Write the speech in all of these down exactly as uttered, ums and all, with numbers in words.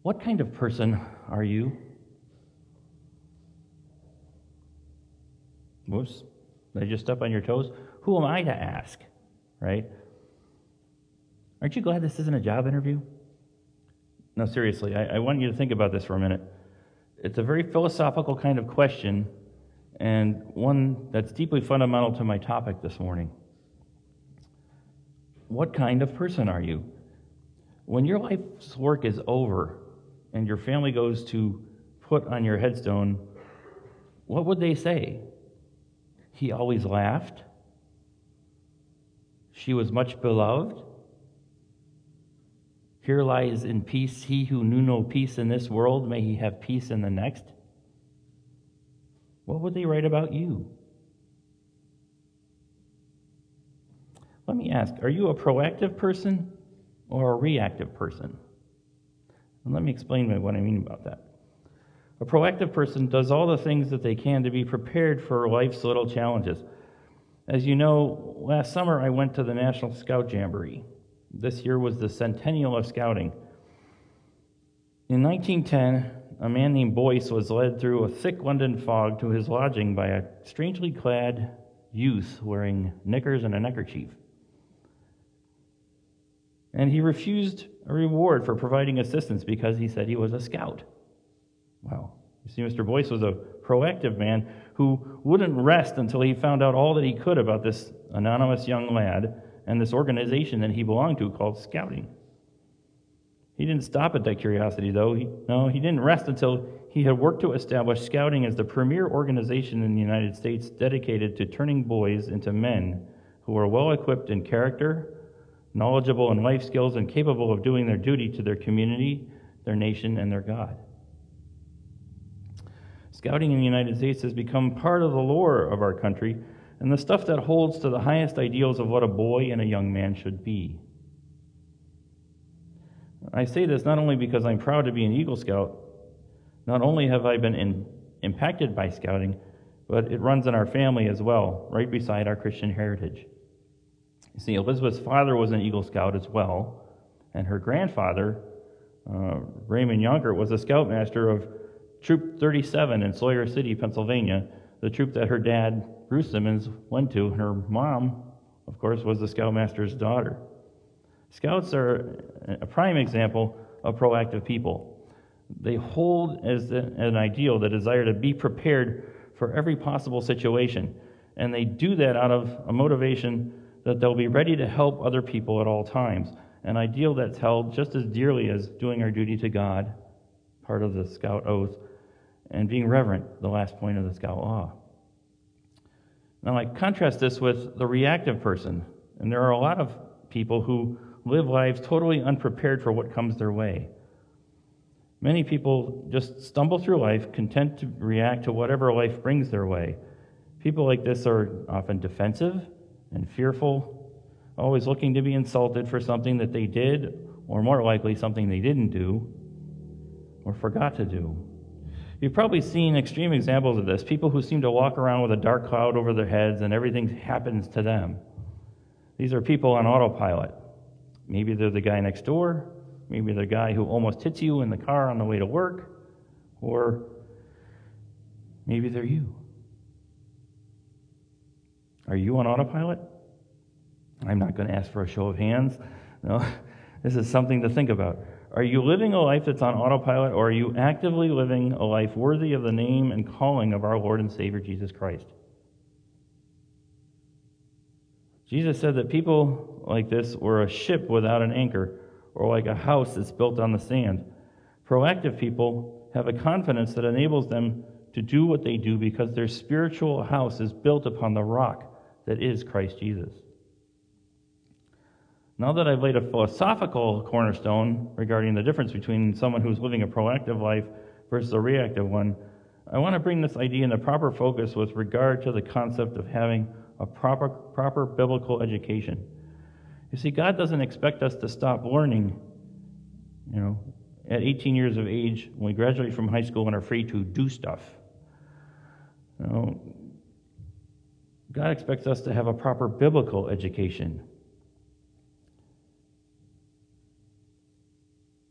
What kind of person are you? Whoops, did I just step on your toes? Who am I to ask, right? Aren't you glad this isn't a job interview? No, seriously, I, I want you to think about this for a minute. It's a very philosophical kind of question, and one that's deeply fundamental to my topic this morning. What kind of person are you? When your life's work is over and your family goes to put on your headstone, what would they say? He always laughed. She was much beloved. Here lies in peace he who knew no peace in this world, may he have peace in the next. What would they write about you? Let me ask, are you a proactive person or a reactive person? And let me explain what I mean about that. A proactive person does all the things that they can to be prepared for life's little challenges. As you know, last summer I went to the National Scout Jamboree. This year was the centennial of scouting. In nineteen ten, a man named Boyce was led through a thick London fog to his lodging by a strangely clad youth wearing knickers and a neckerchief. And he refused a reward for providing assistance because he said he was a scout. Wow. You see, Mister Boyce was a proactive man who wouldn't rest until he found out all that he could about this anonymous young lad and this organization that he belonged to called Scouting. He didn't stop at that curiosity, though. He, no, he didn't rest until he had worked to establish Scouting as the premier organization in the United States dedicated to turning boys into men who are well-equipped in character, knowledgeable in life skills, and capable of doing their duty to their community, their nation, and their God. Scouting in the United States has become part of the lore of our country and the stuff that holds to the highest ideals of what a boy and a young man should be. I say this not only because I'm proud to be an Eagle Scout, not only have I been in, impacted by Scouting, but it runs in our family as well, right beside our Christian heritage. You see, Elizabeth's father was an Eagle Scout as well, and her grandfather, uh, Raymond Yonkert, was a scoutmaster of Troop thirty-seven in Sawyer City, Pennsylvania, the troop that her dad, Bruce Simmons, went to. Her mom, of course, was the scoutmaster's daughter. Scouts are a prime example of proactive people. They hold as the, an ideal the desire to be prepared for every possible situation, and they do that out of a motivation that they'll be ready to help other people at all times, an ideal that's held just as dearly as doing our duty to God, part of the Scout oath, and being reverent, the last point of the Scout law. Now, I contrast this with the reactive person, and there are a lot of people who live lives totally unprepared for what comes their way. Many people just stumble through life, content to react to whatever life brings their way. People like this are often defensive and fearful, always looking to be insulted for something that they did, or more likely, something they didn't do or forgot to do. You've probably seen extreme examples of this, people who seem to walk around with a dark cloud over their heads and everything happens to them. These are people on autopilot. Maybe they're the guy next door, maybe they're the guy who almost hits you in the car on the way to work, or maybe they're you. Are you on autopilot? I'm not going to ask for a show of hands. No, this is something to think about. Are you living a life that's on autopilot, or are you actively living a life worthy of the name and calling of our Lord and Savior Jesus Christ? Jesus said that people like this were a ship without an anchor, or like a house that's built on the sand. Proactive people have a confidence that enables them to do what they do because their spiritual house is built upon the rock that is Christ Jesus. Now that I've laid a philosophical cornerstone regarding the difference between someone who's living a proactive life versus a reactive one, I want to bring this idea into proper focus with regard to the concept of having a proper, proper biblical education. You see, God doesn't expect us to stop learning, you know, at eighteen years of age when we graduate from high school and are free to do stuff. You know, God expects us to have a proper biblical education. And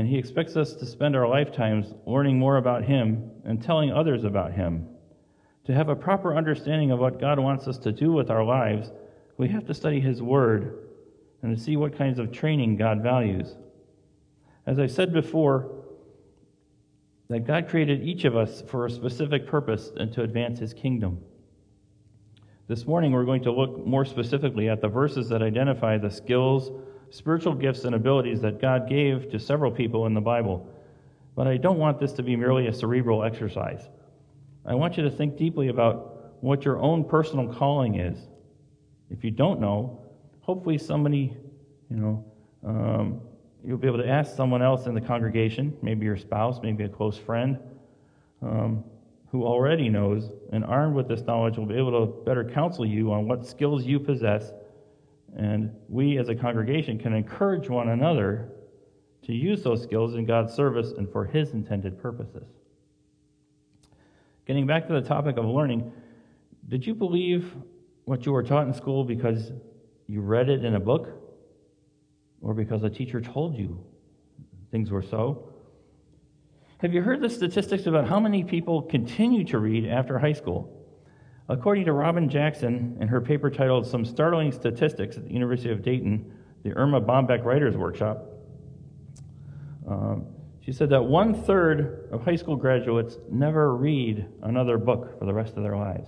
And he expects us to spend our lifetimes learning more about him and telling others about him. To have a proper understanding of what God wants us to do with our lives, we have to study his word and to see what kinds of training God values. As I said before, that God created each of us for a specific purpose and to advance his kingdom. This morning we're going to look more specifically at the verses that identify the skills, spiritual gifts, and abilities that God gave to several people in the Bible. But I don't want this to be merely a cerebral exercise. I want you to think deeply about what your own personal calling is. If you don't know, hopefully somebody, you know, um, you'll be able to ask someone else in the congregation, maybe your spouse, maybe a close friend, um, who already knows, and armed with this knowledge will be able to better counsel you on what skills you possess. And we as a congregation can encourage one another to use those skills in God's service and for his intended purposes. Getting back to the topic of learning, did you believe what you were taught in school because you read it in a book or because a teacher told you things were so? Have you heard the statistics about how many people continue to read after high school? According to Robin Jackson, in her paper titled Some Startling Statistics at the University of Dayton, the Irma Bombeck Writers Workshop, um, she said that one-third of high school graduates never read another book for the rest of their lives.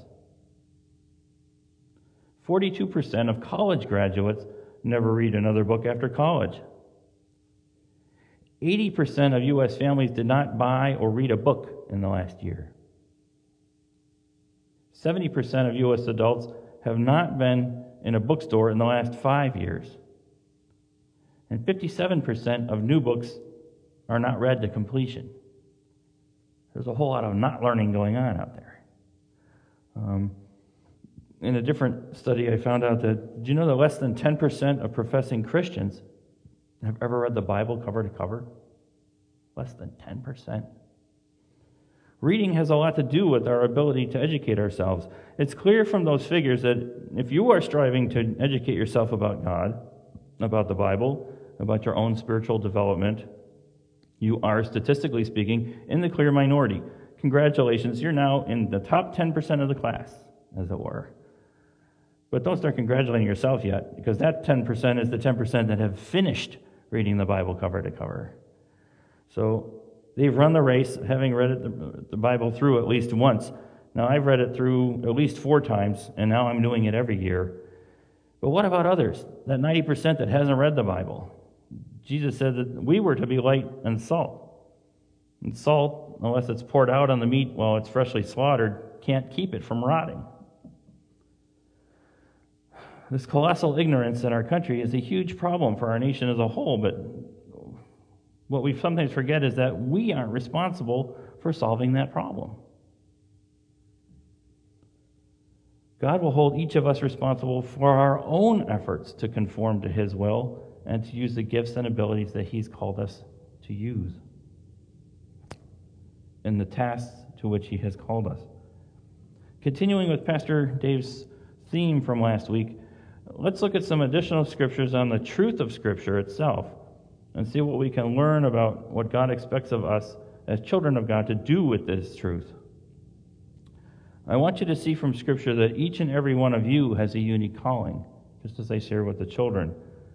forty-two percent of college graduates never read another book after college. eighty percent of U S families did not buy or read a book in the last year. seventy percent of U S adults have not been in a bookstore in the last five years. And fifty-seven percent of new books are not read to completion. There's a whole lot of not learning going on out there. Um, in a different study, I found out that, do you know that less than ten percent of professing Christians have ever read the Bible cover to cover? Less than ten percent. Reading has a lot to do with our ability to educate ourselves. It's clear from those figures that if you are striving to educate yourself about God, about the Bible, about your own spiritual development, you are, statistically speaking, in the clear minority. Congratulations, you're now in the top ten percent of the class, as it were. But don't start congratulating yourself yet, because that ten percent is the ten percent that have finished reading the Bible cover to cover. So they've run the race, having read it, the, the Bible through at least once. Now, I've read it through at least four times, and now I'm doing it every year. But what about others, that ninety percent that hasn't read the Bible? Jesus said that we were to be light and salt. And salt, unless it's poured out on the meat while it's freshly slaughtered, can't keep it from rotting. This colossal ignorance in our country is a huge problem for our nation as a whole, but what we sometimes forget is that we aren't responsible for solving that problem. God will hold each of us responsible for our own efforts to conform to his will and to use the gifts and abilities that he's called us to use in the tasks to which he has called us. Continuing with Pastor Dave's theme from last week, let's look at some additional scriptures on the truth of Scripture itself and see what we can learn about what God expects of us as children of God to do with this truth. I want you to see from Scripture that each and every one of you has a unique calling, just as I share with the children.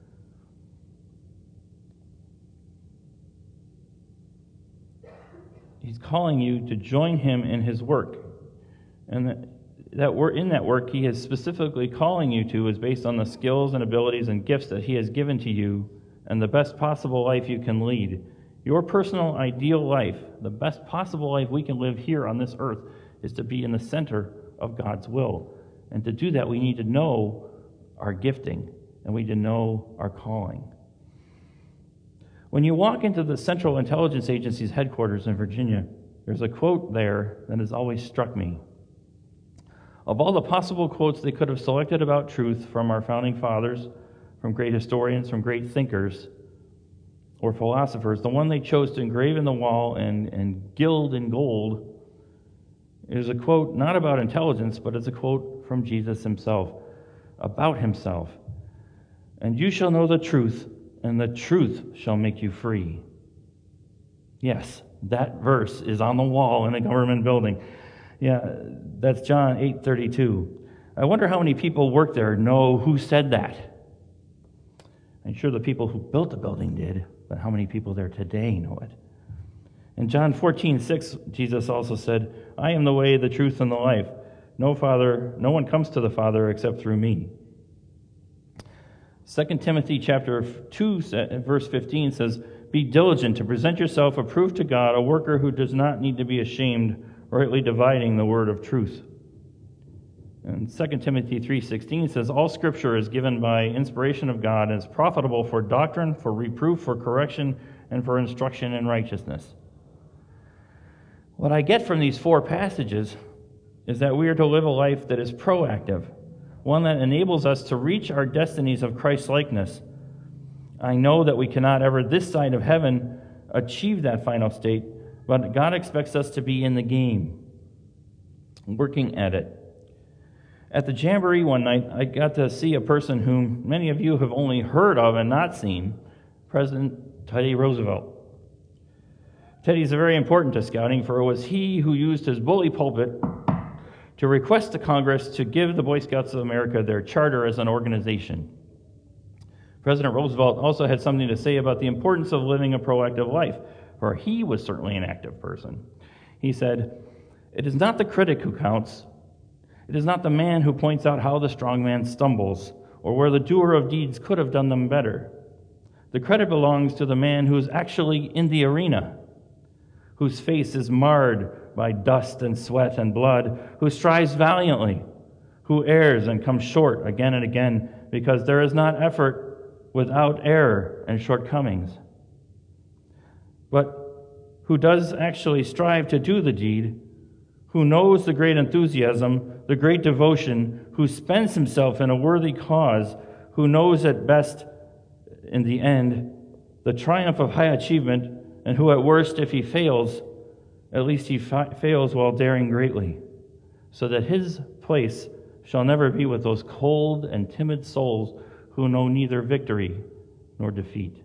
He's calling you to join him in his work. And that, that we're in that work he is specifically calling you to is based on the skills and abilities and gifts that he has given to you and the best possible life you can lead. Your personal ideal life, the best possible life we can live here on this earth, is to be in the center of God's will. And to do that, we need to know our gifting, and we need to know our calling. When you walk into the Central Intelligence Agency's headquarters in Virginia, there's a quote there that has always struck me. Of all the possible quotes they could have selected about truth from our founding fathers, from great historians, from great thinkers, or philosophers, the one they chose to engrave in the wall and, and gild in gold is a quote not about intelligence, but it's a quote from Jesus himself, about himself. And you shall know the truth, and the truth shall make you free. Yes, that verse is on the wall in a government building. Yeah, that's John eight thirty-two. I wonder how many people work there know who said that. I'm sure the people who built the building did, but how many people there today know it? In John fourteen six, Jesus also said, I am the way, the truth, and the life. No Father, no one comes to the Father except through me. Second Timothy chapter two, verse fifteen says, be diligent to present yourself approved to God, a worker who does not need to be ashamed, rightly dividing the word of truth. And Second Timothy three sixteen says, all Scripture is given by inspiration of God and is profitable for doctrine, for reproof, for correction, and for instruction in righteousness. What I get from these four passages is that we are to live a life that is proactive, one that enables us to reach our destinies of Christ-likeness. I know that we cannot ever, this side of heaven, achieve that final state, but God expects us to be in the game, working at it. At the Jamboree one night, I got to see a person whom many of you have only heard of and not seen, President Teddy Roosevelt. Teddy is very important to Scouting, for it was he who used his bully pulpit to request to Congress to give the Boy Scouts of America their charter as an organization. President Roosevelt also had something to say about the importance of living a proactive life, for he was certainly an active person. He said, it is not the critic who counts. It is not the man who points out how the strong man stumbles, or where the doer of deeds could have done them better. The credit belongs to the man who is actually in the arena, whose face is marred by dust and sweat and blood, who strives valiantly, who errs and comes short again and again, because there is not effort without error and shortcomings, but who does actually strive to do the deed, who knows the great enthusiasm, the great devotion, who spends himself in a worthy cause, who knows at best, in the end, the triumph of high achievement, and who at worst, if he fails, at least he fa- fails while daring greatly, so that his place shall never be with those cold and timid souls who know neither victory nor defeat.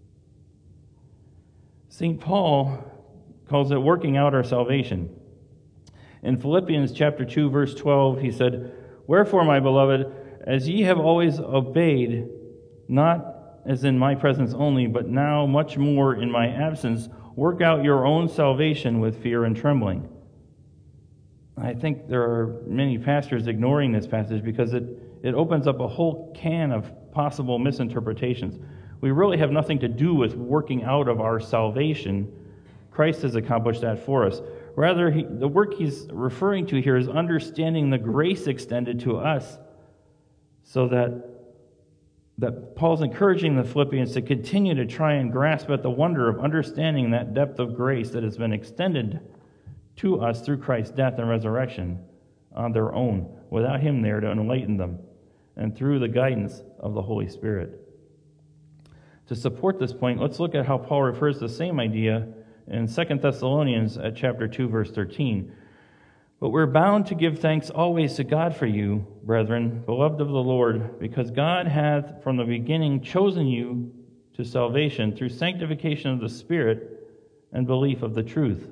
Saint Paul calls it working out our salvation. In Philippians chapter two, verse twelve, he said, wherefore, my beloved, as ye have always obeyed, not as in my presence only, but now much more in my absence, work out your own salvation with fear and trembling. I think there are many pastors ignoring this passage because it, it opens up a whole can of possible misinterpretations. We really have nothing to do with working out of our salvation. Christ has accomplished that for us. Rather, he, the work he's referring to here is understanding the grace extended to us, so that, that Paul's encouraging the Philippians to continue to try and grasp at the wonder of understanding that depth of grace that has been extended to us through Christ's death and resurrection on their own, without him there to enlighten them, and through the guidance of the Holy Spirit. To support this point, let's look at how Paul refers to the same idea in Second Thessalonians at chapter two, verse thirteen. But we're bound to give thanks always to God for you, brethren, beloved of the Lord, because God hath from the beginning chosen you to salvation through sanctification of the Spirit and belief of the truth.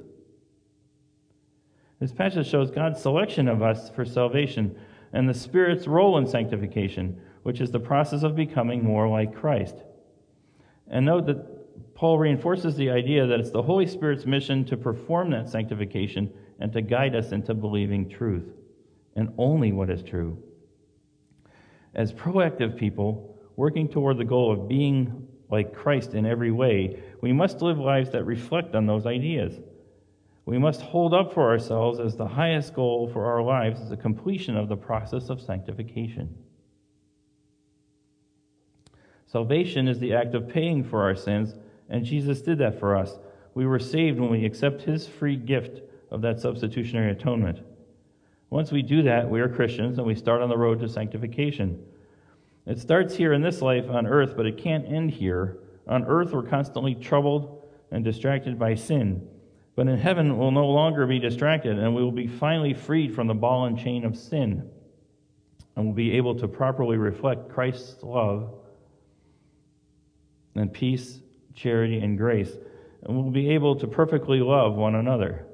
This passage shows God's selection of us for salvation and the Spirit's role in sanctification, which is the process of becoming more like Christ. And note that Paul reinforces the idea that it's the Holy Spirit's mission to perform that sanctification and to guide us into believing truth, and only what is true. As proactive people, working toward the goal of being like Christ in every way, we must live lives that reflect on those ideas. We must hold up for ourselves as the highest goal for our lives is the completion of the process of sanctification. Salvation is the act of paying for our sins, and Jesus did that for us. We were saved when we accept his free gift of that substitutionary atonement. Once we do that, we are Christians, and we start on the road to sanctification. It starts here in this life on earth, but it can't end here. On earth, we're constantly troubled and distracted by sin. But in heaven, we'll no longer be distracted, and we will be finally freed from the ball and chain of sin. And we'll be able to properly reflect Christ's love and peace, charity, and grace. and we'll be able to perfectly love one another.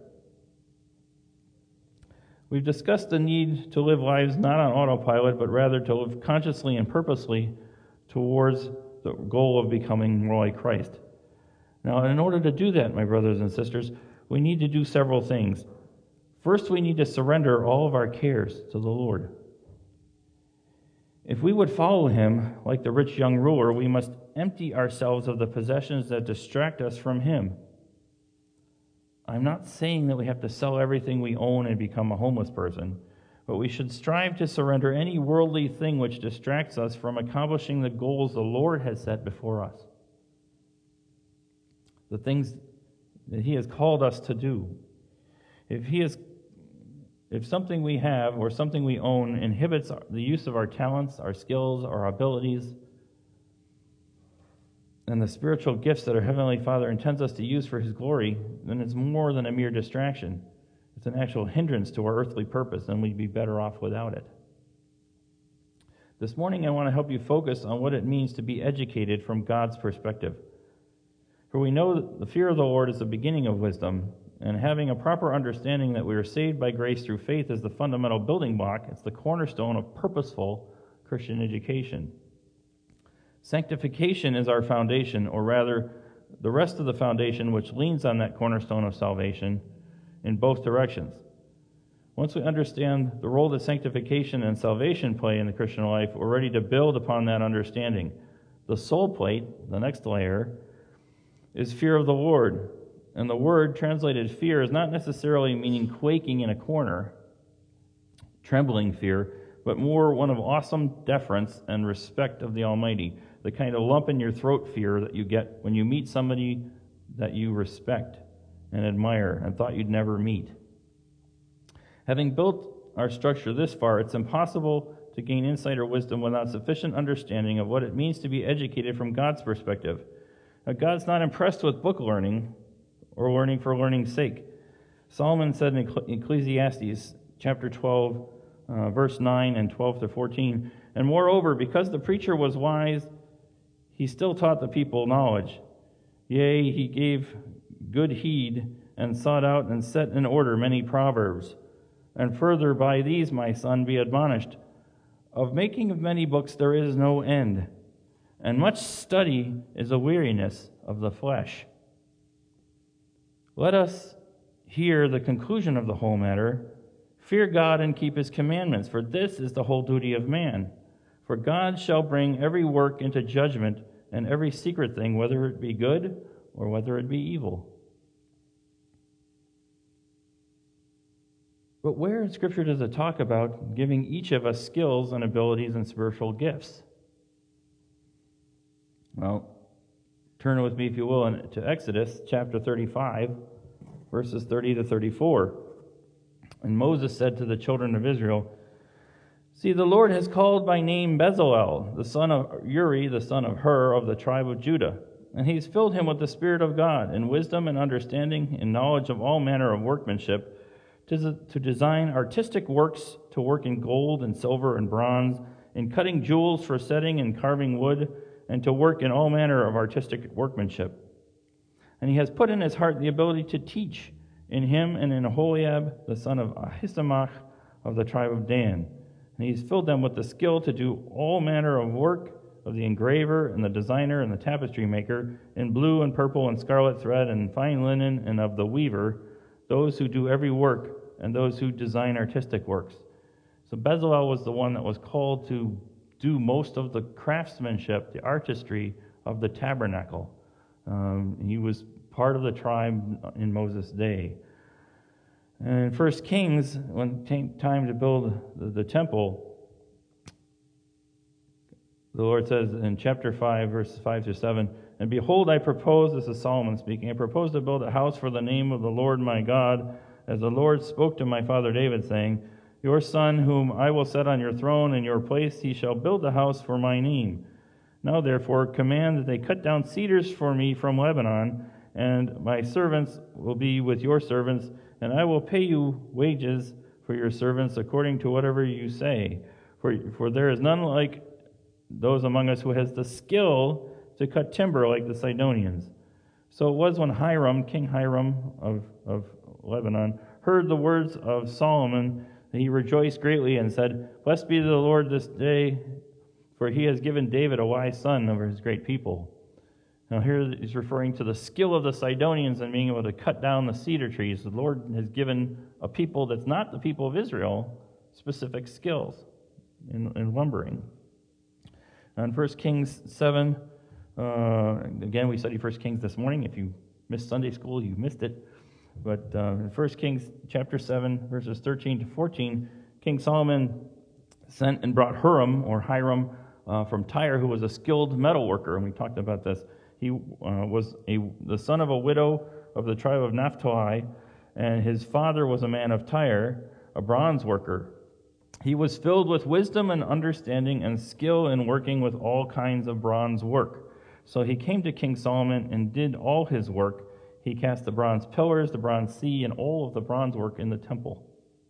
We've discussed the need to live lives not on autopilot, but rather to live consciously and purposely towards the goal of becoming more like Christ. Now, in order to do that, my brothers and sisters, we need to do several things. First, we need to surrender all of our cares to the Lord. If we would follow him like the rich young ruler, we must empty ourselves of the possessions that distract us from him. I'm not saying that we have to sell everything we own and become a homeless person, but we should strive to surrender any worldly thing which distracts us from accomplishing the goals the Lord has set before us. The things that he has called us to do. If he is, if something we have or something we own inhibits the use of our talents, our skills, our abilities, and the spiritual gifts that our Heavenly Father intends us to use for his glory, then it's more than a mere distraction. It's an actual hindrance to our earthly purpose, and we'd be better off without it. This morning I want to help you focus on what it means to be educated from God's perspective. For we know that the fear of the Lord is the beginning of wisdom, and having a proper understanding that we are saved by grace through faith is the fundamental building block. It's the cornerstone of purposeful Christian education. Sanctification is our foundation, or rather, the rest of the foundation which leans on that cornerstone of salvation in both directions. Once we understand the role that sanctification and salvation play in the Christian life, we're ready to build upon that understanding. The soul plate, the next layer, is fear of the Lord. And the word translated fear is not necessarily meaning quaking in a corner, trembling fear, but more one of awesome deference and respect of the Almighty, the kind of lump in your throat fear that you get when you meet somebody that you respect and admire and thought you'd never meet. Having built our structure this far, it's impossible to gain insight or wisdom without sufficient understanding of what it means to be educated from God's perspective. Now, God's not impressed with book learning or learning for learning's sake. Solomon said in Ecclesiastes chapter twelve, uh, verse nine and twelve to fourteen, "And moreover, because the preacher was wise, he still taught the people knowledge. Yea, he gave good heed and sought out and set in order many proverbs. And further, by these, my son, be admonished. Of making of many books there is no end, and much study is a weariness of the flesh." Let us hear the conclusion of the whole matter. Fear God and keep his commandments, for this is the whole duty of man. For God shall bring every work into judgment, and every secret thing, whether it be good or whether it be evil. But where in Scripture does it talk about giving each of us skills and abilities and spiritual gifts? Well, turn with me, if you will, to Exodus chapter thirty-five, verses thirty to thirty-four. And Moses said to the children of Israel, "See, the Lord has called by name Bezalel, the son of Uri, the son of Hur, of the tribe of Judah. And he's filled him with the Spirit of God, in wisdom and understanding, in knowledge of all manner of workmanship, to, to design artistic works, to work in gold and silver and bronze, in cutting jewels for setting and carving wood, and to work in all manner of artistic workmanship. And he has put in his heart the ability to teach, in him and in Aholiab, the son of Ahisamach, of the tribe of Dan. And he's filled them with the skill to do all manner of work of the engraver and the designer and the tapestry maker, in blue and purple and scarlet thread and fine linen, and of the weaver, those who do every work and those who design artistic works." So Bezalel was the one that was called to do most of the craftsmanship, the artistry of the tabernacle. Um, he was part of the tribe in Moses' day. And in First Kings, when it came time to build the, the temple, the Lord says in chapter five, verses five through seven, "And behold, I propose," this is Solomon speaking, "I propose to build a house for the name of the Lord my God, as the Lord spoke to my father David, saying, Your son, whom I will set on your throne in your place, he shall build a house for my name. Now therefore command that they cut down cedars for me from Lebanon, and my servants will be with your servants, and I will pay you wages for your servants according to whatever you say. For, for there is none like those among us who has the skill to cut timber like the Sidonians. So it was when Hiram, King Hiram of, of Lebanon, heard the words of Solomon, that he rejoiced greatly and said, "Blessed be the Lord this day, for he has given David a wise son over his great people." Now here he's referring to the skill of the Sidonians in being able to cut down the cedar trees. The Lord has given a people that's not the people of Israel specific skills in, in lumbering. Now in First Kings seven, uh, again we studied First Kings this morning. If you missed Sunday school, you missed it. But uh, in First Kings chapter seven, verses thirteen to fourteen, King Solomon sent and brought Huram, or Hiram, uh, from Tyre, who was a skilled metal worker, and we talked about this. He uh, was a, the son of a widow of the tribe of Naphtali, and his father was a man of Tyre, a bronze worker. He was filled with wisdom and understanding and skill in working with all kinds of bronze work. So he came to King Solomon and did all his work. He cast the bronze pillars, the bronze sea, and all of the bronze work in the temple.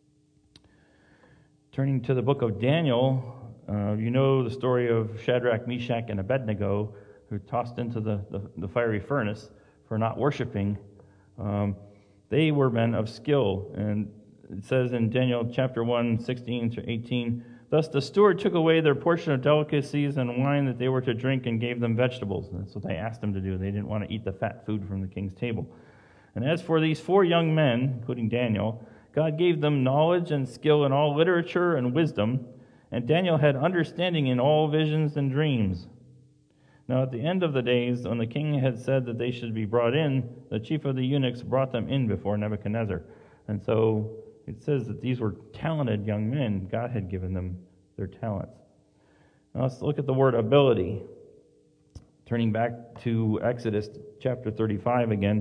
Turning to the book of Daniel, uh, you know the story of Shadrach, Meshach, and Abednego, who tossed into the, the, the fiery furnace for not worshiping. Um, they were men of skill. And it says in Daniel chapter one, sixteen to eighteen, "Thus the steward took away their portion of delicacies and wine that they were to drink and gave them vegetables." That's what they asked them to do. They didn't want to eat the fat food from the king's table. "And as for these four young men," including Daniel, "God gave them knowledge and skill in all literature and wisdom, and Daniel had understanding in all visions and dreams. Now at the end of the days, when the king had said that they should be brought in, the chief of the eunuchs brought them in before Nebuchadnezzar." And so it says that these were talented young men. God had given them their talents. Now let's look at the word ability. Turning back to Exodus chapter thirty-five again,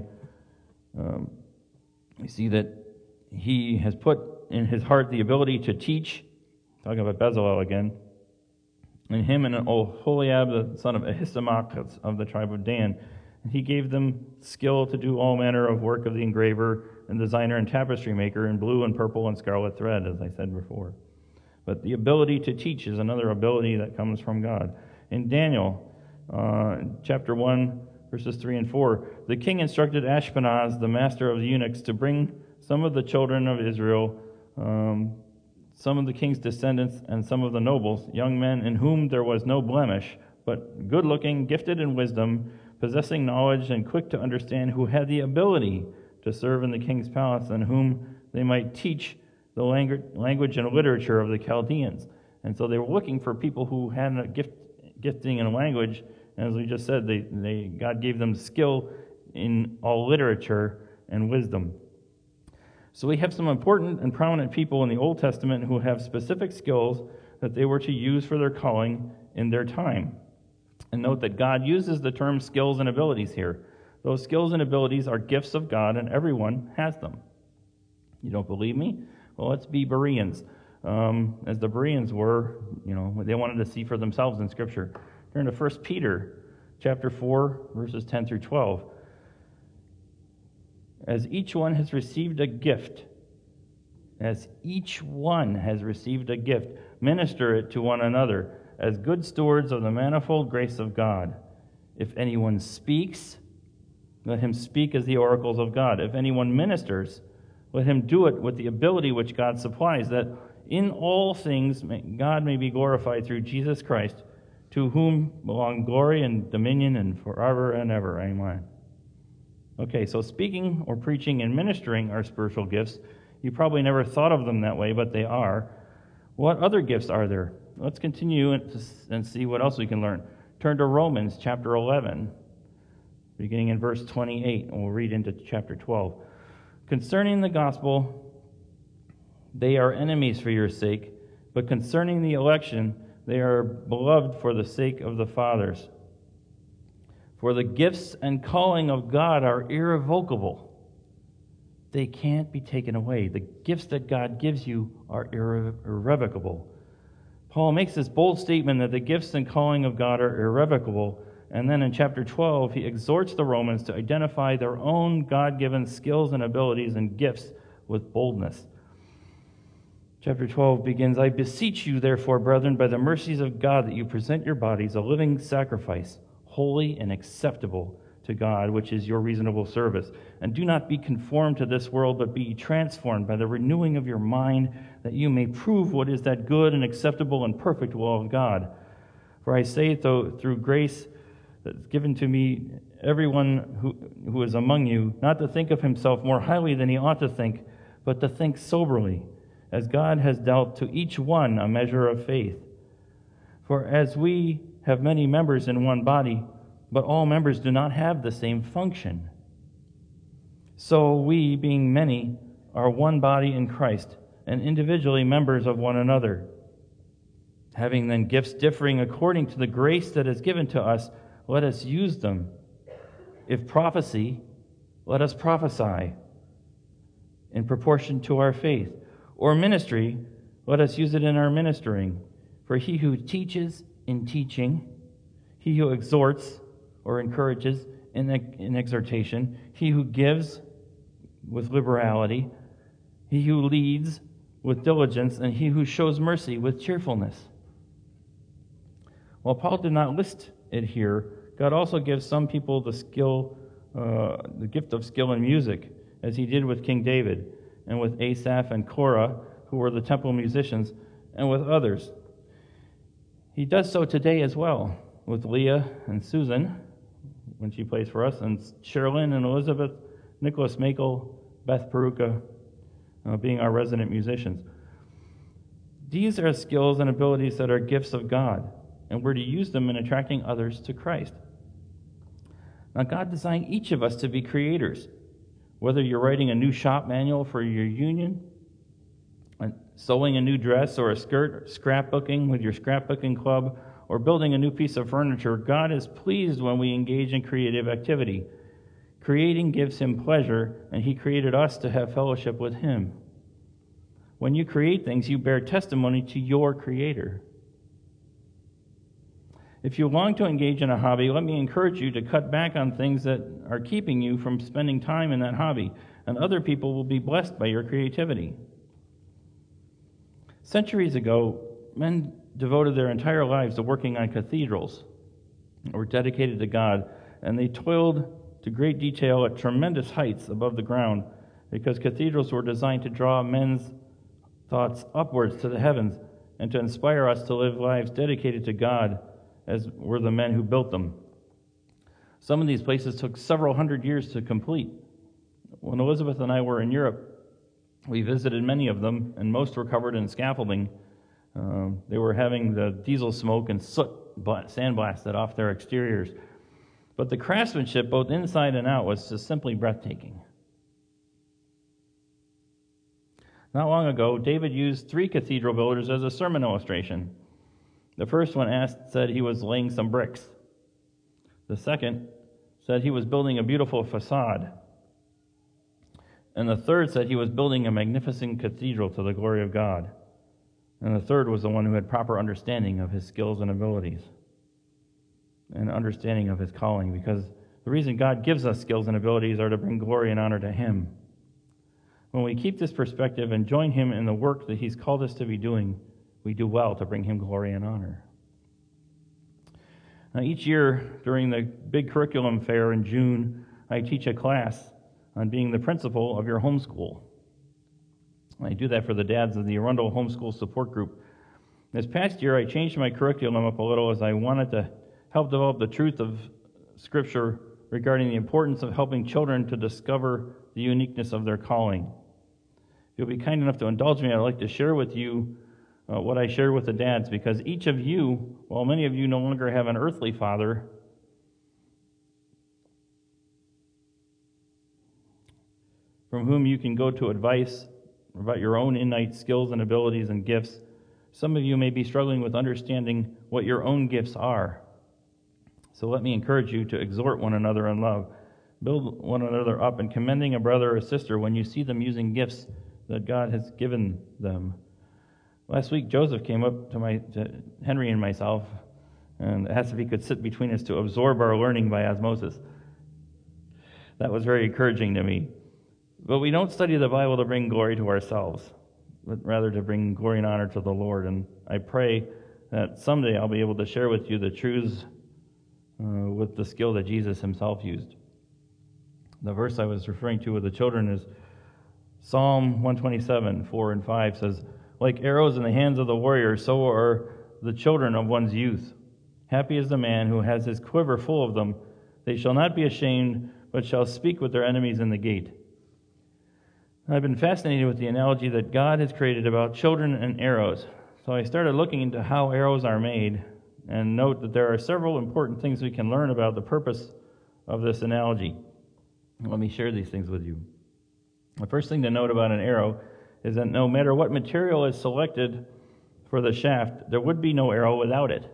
um, we see that he has put in his heart the ability to teach. Talking about Bezalel again. And him and Oholiab, the son of Ahisamach of the tribe of Dan. And he gave them skill to do all manner of work of the engraver and designer and tapestry maker in blue and purple and scarlet thread, as I said before. But the ability to teach is another ability that comes from God. In Daniel, uh, chapter one, verses three and four, "The king instructed Ashpenaz, the master of the eunuchs, to bring some of the children of Israel, um, some of the king's descendants, and some of the nobles, young men in whom there was no blemish, but good-looking, gifted in wisdom, possessing knowledge, and quick to understand, who had the ability to serve in the king's palace, and whom they might teach the language and literature of the Chaldeans." And so they were looking for people who had a gift, gifting in language, and as we just said, they, they God gave them skill in all literature and wisdom. So we have some important and prominent people in the Old Testament who have specific skills that they were to use for their calling in their time. And note that God uses the term skills and abilities here. Those skills and abilities are gifts of God, and everyone has them. You don't believe me? Well, let's be Bereans. Um, as the Bereans were, you know, they wanted to see for themselves in Scripture. Turn to First Peter chapter four, verses ten through twelve. As each one has received a gift, as each one has received a gift, minister it to one another as good stewards of the manifold grace of God. If anyone speaks, let him speak as the oracles of God. If anyone ministers, let him do it with the ability which God supplies, that in all things God may be glorified through Jesus Christ, to whom belong glory and dominion and forever and ever. Amen. Okay, so speaking or preaching and ministering are spiritual gifts. You probably never thought of them that way, but they are. What other gifts are there? Let's continue and see what else we can learn. Turn to Romans chapter eleven, beginning in verse twenty-eight, and we'll read into chapter twelve. "Concerning the gospel, they are enemies for your sake, but concerning the election, they are beloved for the sake of the fathers. For the gifts and calling of God are irrevocable. They can't be taken away. The gifts that God gives you are irre- irrevocable." Paul makes this bold statement that the gifts and calling of God are irrevocable, and then in chapter twelve, he exhorts the Romans to identify their own God-given skills and abilities and gifts with boldness. Chapter twelve begins, "I beseech you, therefore, brethren, by the mercies of God, that you present your bodies a living sacrifice, holy and acceptable to God, which is your reasonable service. And do not be conformed to this world, but be transformed by the renewing of your mind, that you may prove what is that good and acceptable and perfect will of God. For I say, though, through grace that's given to me, everyone who, who is among you, not to think of himself more highly than he ought to think, but to think soberly, as God has dealt to each one a measure of faith. For as we have many members in one body, but all members do not have the same function, so we, being many, are one body in Christ, and individually members of one another. Having then gifts differing according to the grace that is given to us, let us use them. If prophecy, let us prophesy in proportion to our faith. Or ministry, let us use it in our ministering. For he who teaches in teaching, he who exhorts or encourages in, in exhortation, he who gives with liberality, he who leads with diligence, and he who shows mercy with cheerfulness. While Paul did not list it here, God also gives some people the skill, uh, the gift of skill in music, as he did with King David, and with Asaph and Korah, who were the temple musicians, and with others. He does so today as well, with Leah and Susan, when she plays for us, and Sherilyn and Elizabeth, Nicholas Makel, Beth Peruka, uh, being our resident musicians. These are skills and abilities that are gifts of God, and we're to use them in attracting others to Christ. Now, God designed each of us to be creators. Whether you're writing a new shop manual for your union, sewing a new dress or a skirt, scrapbooking with your scrapbooking club, or building a new piece of furniture, God is pleased when we engage in creative activity. Creating gives him pleasure, and he created us to have fellowship with him. When you create things, you bear testimony to your Creator. If you long to engage in a hobby, let me encourage you to cut back on things that are keeping you from spending time in that hobby, and other people will be blessed by your creativity. Centuries ago, men devoted their entire lives to working on cathedrals, were dedicated to God, and they toiled to great detail at tremendous heights above the ground, because cathedrals were designed to draw men's thoughts upwards to the heavens and to inspire us to live lives dedicated to God, as were the men who built them. Some of these places took several hundred years to complete. When Elizabeth and I were in Europe, we visited many of them, and most were covered in scaffolding. Uh, they were having the diesel smoke and soot sandblasted off their exteriors. But the craftsmanship, both inside and out, was just simply breathtaking. Not long ago, David used three cathedral builders as a sermon illustration. The first one asked, said he was laying some bricks. The second said he was building a beautiful facade. And the third said he was building a magnificent cathedral to the glory of God. And the third was the one who had proper understanding of his skills and abilities and understanding of his calling, because the reason God gives us skills and abilities are to bring glory and honor to him. When we keep this perspective and join him in the work that he's called us to be doing, we do well to bring him glory and honor. Now, each year during the big curriculum fair in June, I teach a class on being the principal of your homeschool. I do that for the dads of the Arundel Homeschool Support Group. This past year, I changed my curriculum up a little as I wanted to help develop the truth of Scripture regarding the importance of helping children to discover the uniqueness of their calling. If you'll be kind enough to indulge me, I'd like to share with you uh, what I shared with the dads, because each of you, while many of you no longer have an earthly father, from whom you can go to advice about your own innate skills and abilities and gifts, some of you may be struggling with understanding what your own gifts are. So let me encourage you to exhort one another in love, build one another up in commending a brother or sister when you see them using gifts that God has given them. Last week, Joseph came up to, my, to Henry and myself and asked if he could sit between us to absorb our learning by osmosis. That was very encouraging to me. But we don't study the Bible to bring glory to ourselves, but rather to bring glory and honor to the Lord. And I pray that someday I'll be able to share with you the truths uh, with the skill that Jesus himself used. The verse I was referring to with the children is Psalm one twenty-seven, four and five says, "Like arrows in the hands of the warrior, so are the children of one's youth. Happy is the man who has his quiver full of them. They shall not be ashamed, but shall speak with their enemies in the gate." I've been fascinated with the analogy that God has created about children and arrows. So I started looking into how arrows are made, and note that there are several important things we can learn about the purpose of this analogy. Let me share these things with you. The first thing to note about an arrow is that no matter what material is selected for the shaft, there would be no arrow without it.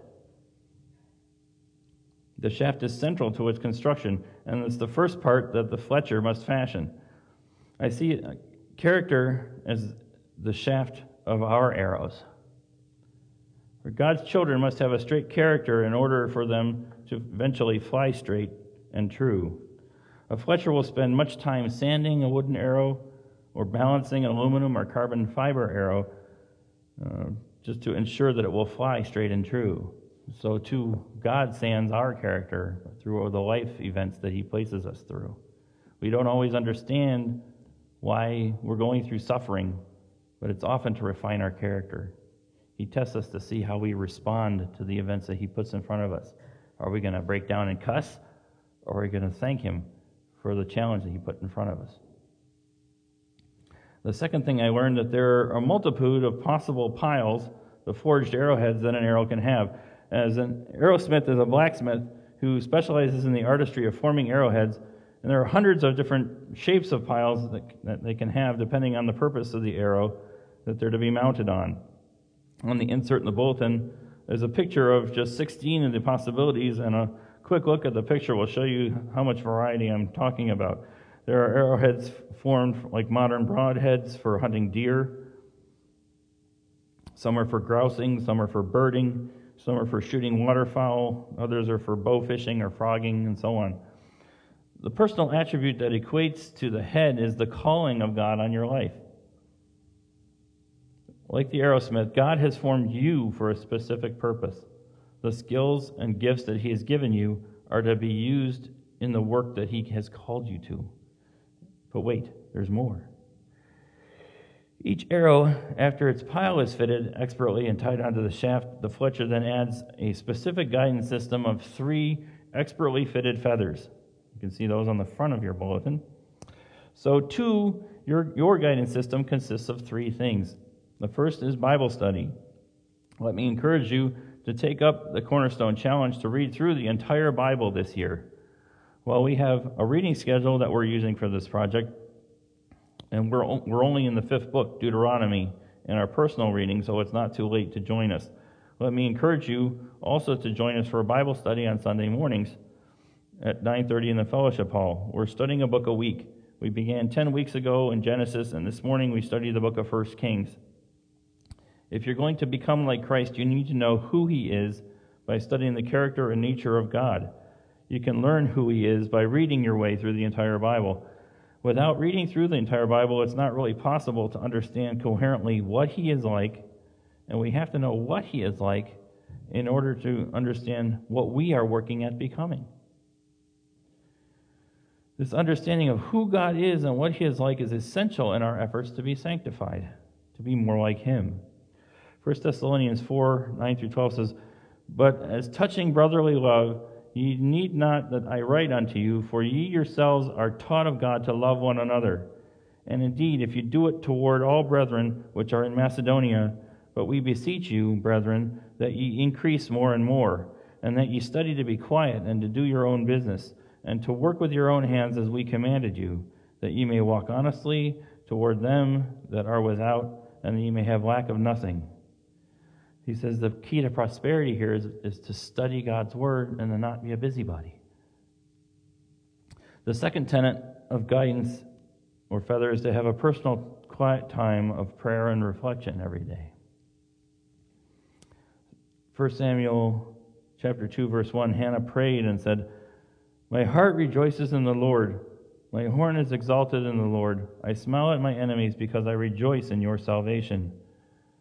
The shaft is central to its construction, and it's the first part that the fletcher must fashion. I see character as the shaft of our arrows. For God's children must have a straight character in order for them to eventually fly straight and true. A fletcher will spend much time sanding a wooden arrow or balancing an aluminum or carbon fiber arrow uh, just to ensure that it will fly straight and true. So too, God sands our character through the life events that he places us through. We don't always understand why we're going through suffering, but it's often to refine our character. He tests us to see how we respond to the events that he puts in front of us. Are we going to break down and cuss, or are we going to thank him for the challenge that he put in front of us? The second thing I learned that there are a multitude of possible piles of forged arrowheads that an arrow can have. As an arrowsmith is a blacksmith who specializes in the artistry of forming arrowheads, and there are hundreds of different shapes of piles that, that they can have depending on the purpose of the arrow that they're to be mounted on. On the insert in the bulletin is a picture of just sixteen of the possibilities, and a quick look at the picture will show you how much variety I'm talking about. There are arrowheads formed like modern broadheads for hunting deer. Some are for grousing, some are for birding, some are for shooting waterfowl, others are for bow fishing or frogging, and so on. The personal attribute that equates to the head is the calling of God on your life. Like the arrowsmith, God has formed you for a specific purpose. The skills and gifts that he has given you are to be used in the work that he has called you to. But wait, there's more. Each arrow, after its pile is fitted expertly and tied onto the shaft, the fletcher then adds a specific guidance system of three expertly fitted feathers. You can see those on the front of your bulletin. So, two, your, your guidance system consists of three things. The first is Bible study. Let me encourage you to take up the Cornerstone Challenge to read through the entire Bible this year. Well, we have a reading schedule that we're using for this project, and we're we're only in the fifth book, Deuteronomy, in our personal reading, so it's not too late to join us. Let me encourage you also to join us for a Bible study on Sunday mornings at nine thirty in the fellowship hall. We're studying a book a week. We began ten weeks ago in Genesis, and this morning we studied the book of First Kings. If you're going to become like Christ, you need to know who he is by studying the character and nature of God. You can learn who he is by reading your way through the entire Bible. Without reading through the entire Bible, it's not really possible to understand coherently what he is like, and we have to know what he is like in order to understand what we are working at becoming. This understanding of who God is and what he is like is essential in our efforts to be sanctified, to be more like him. First Thessalonians four, nine through twelve says, "But as touching brotherly love, ye need not that I write unto you, for ye yourselves are taught of God to love one another. And indeed, if you do it toward all brethren which are in Macedonia, but we beseech you, brethren, that ye increase more and more, and that ye study to be quiet and to do your own business, and to work with your own hands as we commanded you, that ye may walk honestly toward them that are without, and that ye may have lack of nothing." He says the key to prosperity here is, is to study God's word and to not be a busybody. The second tenet of guidance or feather is to have a personal quiet time of prayer and reflection every day. First Samuel chapter two, verse one, Hannah prayed and said, "My heart rejoices in the Lord. My horn is exalted in the Lord. I smile at my enemies because I rejoice in your salvation."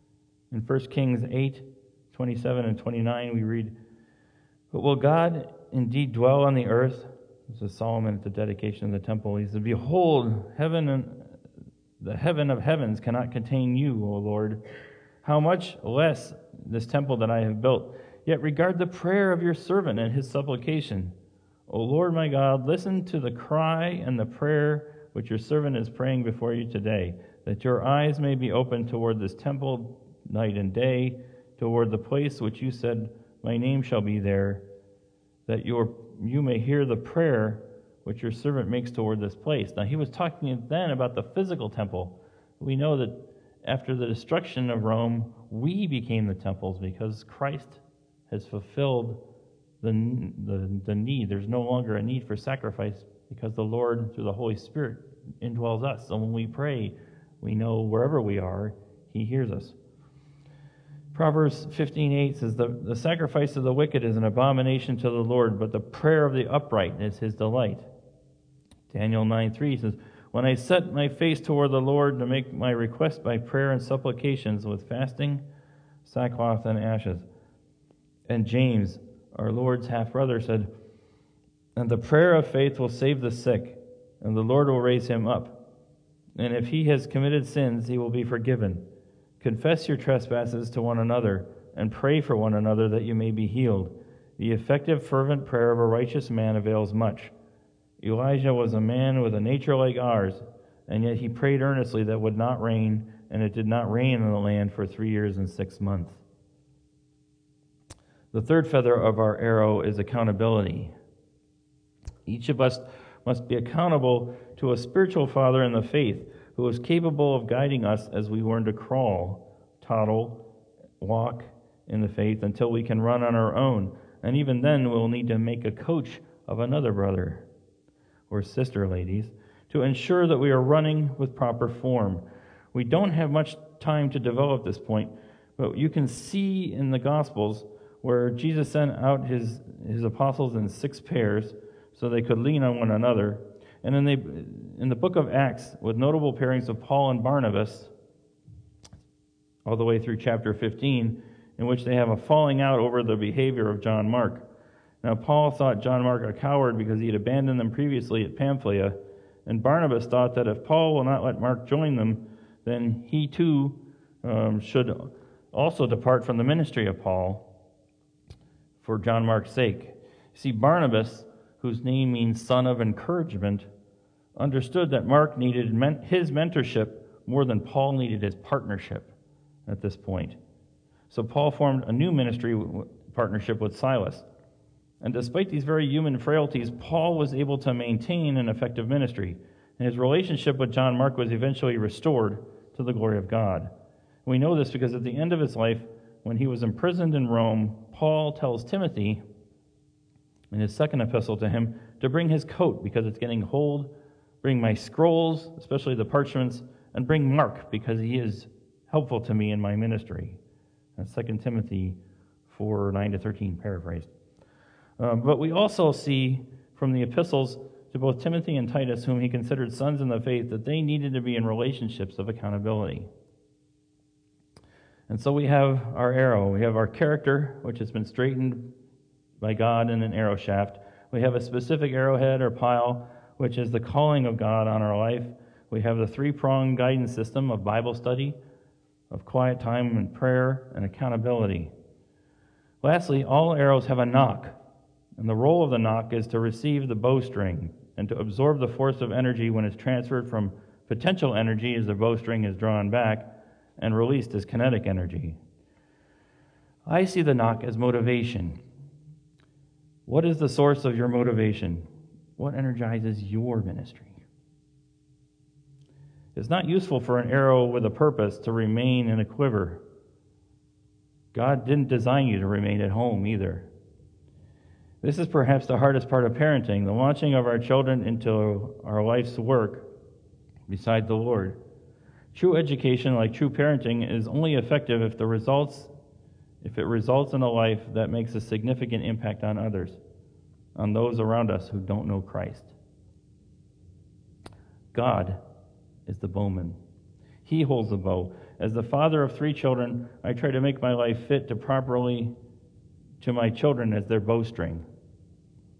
In First Kings eight, twenty-seven and twenty-nine, we read, "But will God indeed dwell on the earth? This is Solomon at the dedication of the temple. He said, behold, heaven and the heaven of heavens cannot contain you, O Lord. How much less this temple that I have built. Yet regard the prayer of your servant and his supplication. O Lord my God, listen to the cry and the prayer which your servant is praying before you today, that your eyes may be open toward this temple night and day, toward the place which you said, my name shall be there, that your you may hear the prayer which your servant makes toward this place. Now he was talking then about the physical temple. We know that after the destruction of Rome, we became the temples because Christ has fulfilled the, the, the need. There's no longer a need for sacrifice because the Lord, through the Holy Spirit, indwells us. So when we pray, we know wherever we are, he hears us. Proverbs fifteen eight says, the, the sacrifice of the wicked is an abomination to the Lord, but the prayer of the upright is his delight. Daniel nine three says, when I set my face toward the Lord to make my request by prayer and supplications with fasting, sackcloth, and ashes. And James, our Lord's half-brother, said, and the prayer of faith will save the sick, and the Lord will raise him up. And if he has committed sins, he will be forgiven. Confess your trespasses to one another, and pray for one another that you may be healed. The effective, fervent prayer of a righteous man avails much. Elijah was a man with a nature like ours, and yet he prayed earnestly that it would not rain, and it did not rain in the land for three years and six months. The third feather of our arrow is accountability. Each of us must be accountable to a spiritual father in the faith who is capable of guiding us as we learn to crawl, toddle, walk in the faith until we can run on our own. And even then, we'll need to make a coach of another brother or sister, ladies, to ensure that we are running with proper form. We don't have much time to develop this point, but you can see in the Gospels where Jesus sent out his, his apostles in six pairs so they could lean on one another. And in the, in the book of Acts, with notable pairings of Paul and Barnabas, all the way through chapter fifteen, in which they have a falling out over the behavior of John Mark. Now, Paul thought John Mark a coward because he had abandoned them previously at Pamphylia, and Barnabas thought that if Paul will not let Mark join them, then he too um, should also depart from the ministry of Paul for John Mark's sake. See, Barnabas, whose name means son of encouragement, understood that Mark needed men- his mentorship more than Paul needed his partnership at this point. So Paul formed a new ministry w- partnership with Silas. And despite these very human frailties, Paul was able to maintain an effective ministry. And his relationship with John Mark was eventually restored to the glory of God. We know this because at the end of his life, when he was imprisoned in Rome, Paul tells Timothy, in his second epistle to him, to bring his coat because it's getting cold, bring my scrolls, especially the parchments, and bring Mark because he is helpful to me in my ministry. That's Second Timothy four, nine to thirteen, paraphrased. Um, but we also see from the epistles to both Timothy and Titus, whom he considered sons in the faith, that they needed to be in relationships of accountability. And so we have our arrow. We have our character, which has been straightened by God in an arrow shaft. We have a specific arrowhead or pile, which is the calling of God on our life. We have the three-pronged guidance system of Bible study, of quiet time and prayer, and accountability. Lastly, all arrows have a nock, and the role of the nock is to receive the bowstring and to absorb the force of energy when it's transferred from potential energy as the bowstring is drawn back and released as kinetic energy. I see the nock as motivation. What is the source of your motivation? What energizes your ministry? It's not useful for an arrow with a purpose to remain in a quiver. God didn't design you to remain at home either. This is perhaps the hardest part of parenting, the launching of our children into our life's work beside the Lord. True education, like true parenting, is only effective if the results, if it results in a life that makes a significant impact on others, on those around us who don't know Christ. God is the bowman. He holds the bow. As the father of three children, I try to make my life fit to properly to my children as their bowstring.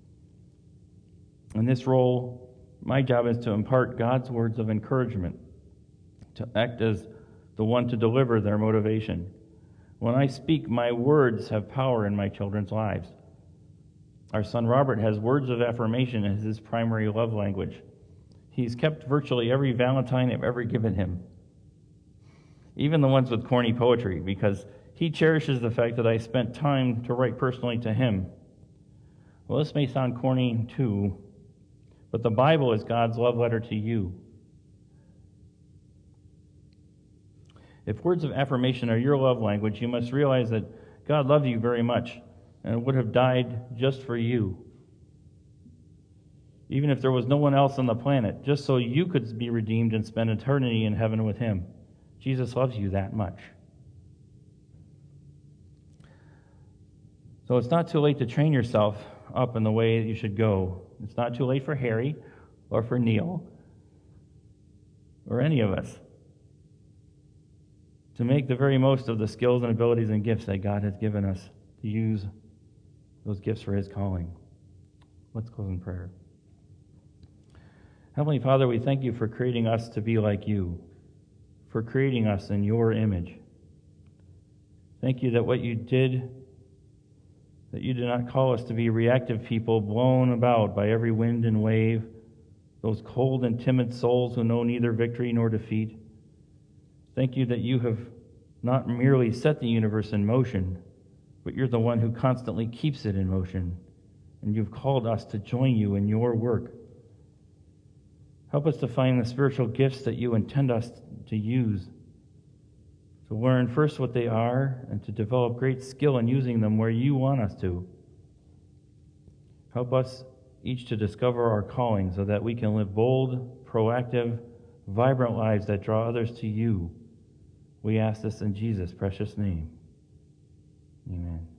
In this role, my job is to impart God's words of encouragement, to act as the one to deliver their motivation. When I speak, my words have power in my children's lives. Our son Robert has words of affirmation as his primary love language. He's kept virtually every Valentine I've ever given him, even the ones with corny poetry, because he cherishes the fact that I spent time to write personally to him. Well, this may sound corny too, but the Bible is God's love letter to you. If words of affirmation are your love language, you must realize that God loved you very much and would have died just for you. Even if there was no one else on the planet, just so you could be redeemed and spend eternity in heaven with him. Jesus loves you that much. So it's not too late to train yourself up in the way that you should go. It's not too late for Harry or for Neil or any of us to make the very most of the skills and abilities and gifts that God has given us, to use those gifts for his calling. Let's close in prayer. Heavenly Father, we thank you for creating us to be like you, for creating us in your image. Thank you that what you did, that you did not call us to be reactive people blown about by every wind and wave, those cold and timid souls who know neither victory nor defeat. Thank you that you have not merely set the universe in motion, but you're the one who constantly keeps it in motion, and you've called us to join you in your work. Help us to find the spiritual gifts that you intend us to use, to learn first what they are, and to develop great skill in using them where you want us to. Help us each to discover our calling so that we can live bold, proactive, vibrant lives that draw others to you. We ask this in Jesus' precious name. Amen.